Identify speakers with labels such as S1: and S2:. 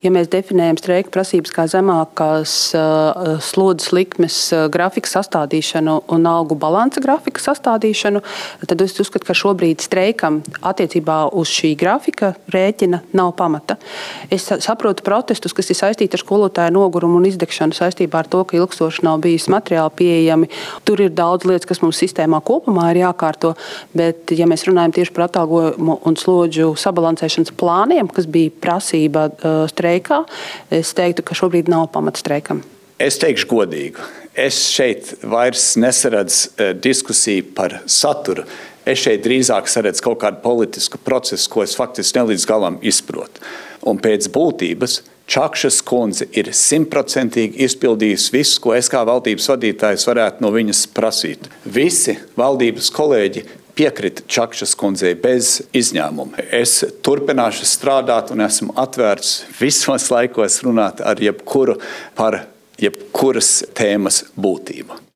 S1: Ja mēs definējam streika prasības kā zemākās slodzes likmes grafikas sastādīšanu un algu balansa grafikas sastādīšanu, tad es uzskatu, ka šobrīd streikam attiecībā uz šī grafika rēķina nav pamata. Es saprotu protestus, kas ir saistīti ar skolotāju nogurumu un izdegšanu saistībā ar to, ka ilgstoši nav bijis materiāli pieejami. Tur ir daudz lietas, kas mums sistēmā kopumā ir jākārto, bet ja mēs runājam tieši par atalgojumu un slodžu sabalansēšanas plāniem, kas bija prasība streikā, es teiktu, ka šobrīd nav pamata streikam.
S2: Es teikšu godīgi. Es šeit vairs nesaredzu diskusiju par saturu. Es šeit drīzāk saredzu kaut kādu politisku procesu, ko es faktiski nelīdz galam izprotu. Un pēc būtības Čakšas kundze ir 100% izpildījusi visu, ko es kā valdības vadītājs varētu no viņas prasīt. Visi valdības kolēģi piekrita Čakšas kundzei bez izņēmuma. Es turpināšu strādāt un esmu atvērts visos laikos runāt ar jebkuru par jebkuras tēmas būtību.